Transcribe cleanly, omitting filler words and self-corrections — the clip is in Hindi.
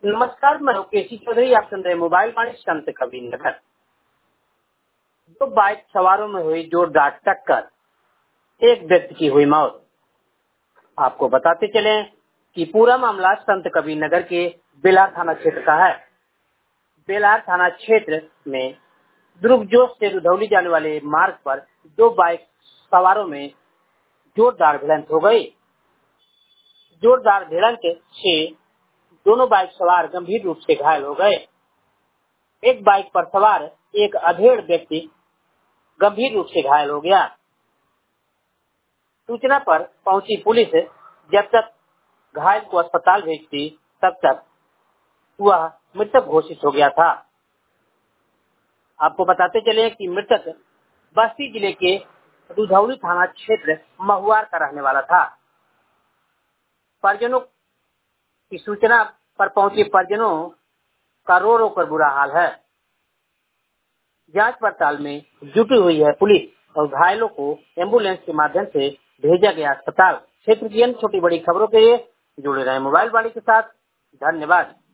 नमस्कार, मैं केसी चौधरी। आप सुन रहे मोबाइल वाणी संत कबीरनगर। दो बाइक सवारों में हुई जोरदार टक्कर, एक व्यक्ति की हुई मौत। आपको बताते चले कि पूरा मामला संत कबीरनगर के बेलार थाना क्षेत्र का है। बेलार थाना क्षेत्र में दुर्गजोश से रुधौली जाने वाले मार्ग पर दो बाइक सवारों में जोरदार भिड़ंत हो गई। जोरदार भिड़ंत से दोनों बाइक सवार गंभीर रूप से घायल हो गए। एक बाइक पर सवार एक अधेड़ व्यक्ति गंभीर रूप से घायल हो गया। सूचना पर पहुंची पुलिस जब तक घायल को अस्पताल भेजती, तब तक वह मृतक घोषित हो गया था। आपको बताते चले कि मृतक बस्ती जिले के रुधौली थाना क्षेत्र महुआर का रहने वाला था। परिजनों की सूचना पर पहुंचे परिजनों का रो रो कर बुरा हाल है। जांच पड़ताल में जुटी हुई है पुलिस और घायलों को एम्बुलेंस के माध्यम से भेजा गया अस्पताल। क्षेत्र की अन्य छोटी बड़ी खबरों के लिए जुड़े रहे मोबाइल वाणी के साथ। धन्यवाद।